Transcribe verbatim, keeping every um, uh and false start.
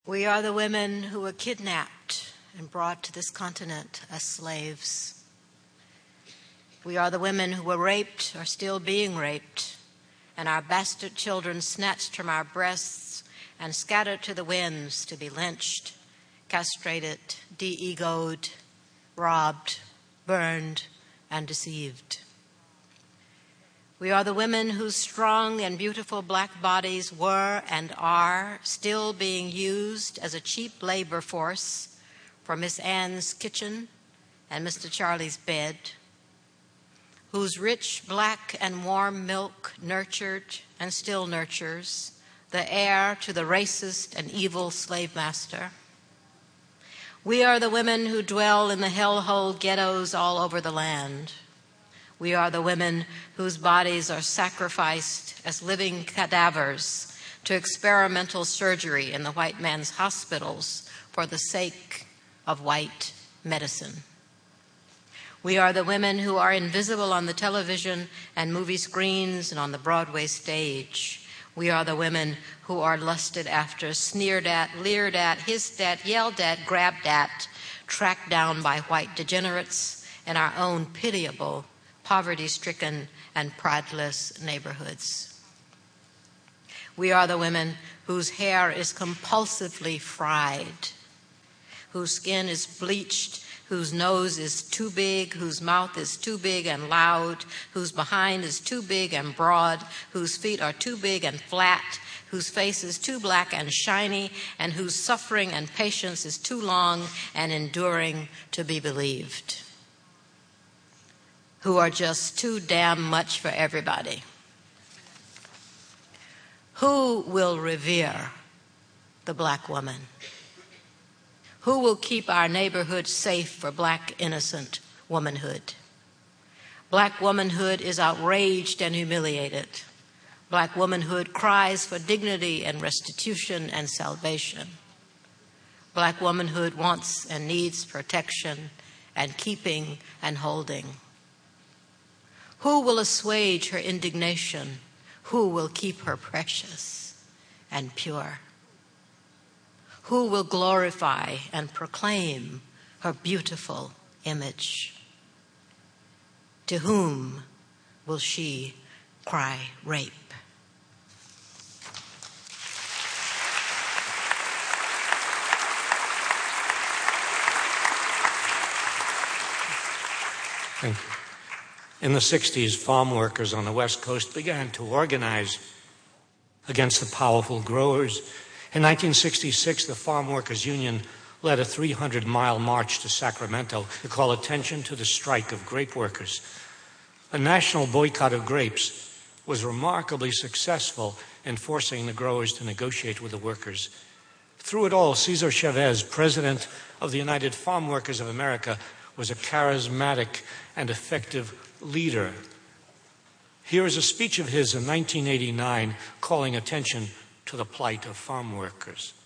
We are the women who were kidnapped and brought to this continent as slaves. We are the women who were raped or still being raped, and our bastard children snatched from our breasts and scattered to the winds to be lynched, castrated, de-egoed, robbed, burned, and deceived. We are the women whose strong and beautiful black bodies were and are still being used as a cheap labor force for Miss Ann's kitchen and Mister Charlie's bed, whose rich black and warm milk nurtured and still nurtures the heir to the racist and evil slave master. We are the women who dwell in the hellhole ghettos all over the land. We are the women whose bodies are sacrificed as living cadavers to experimental surgery in the white man's hospitals for the sake of white medicine. We are the women who are invisible on the television and movie screens and on the Broadway stage. We are the women who are lusted after, sneered at, leered at, hissed at, yelled at, grabbed at, tracked down by white degenerates in our own pitiable, poverty-stricken, and prideless neighborhoods. We are the women whose hair is compulsively fried, whose skin is bleached, whose nose is too big, whose mouth is too big and loud, whose behind is too big and broad, whose feet are too big and flat, whose face is too black and shiny, and whose suffering and patience is too long and enduring to be believed, who are just too damn much for everybody. Who will revere the black woman? Who will keep our neighborhood safe for black innocent womanhood? Black womanhood is outraged and humiliated. Black womanhood cries for dignity and restitution and salvation. Black womanhood wants and needs protection and keeping and holding. Who will assuage her indignation? Who will keep her precious and pure? Who will glorify and proclaim her beautiful image? To whom will she cry rape? Thank you. In the sixties, farm workers on the West Coast began to organize against the powerful growers. In nineteen sixty-six, the Farm Workers Union led a three hundred mile march to Sacramento to call attention to the strike of grape workers. A national boycott of grapes was remarkably successful in forcing the growers to negotiate with the workers. Through it all, Cesar Chavez, president of the United Farm Workers of America, was a charismatic and effective leader. Here is a speech of his in nineteen eighty-nine calling attention to the plight of farm workers.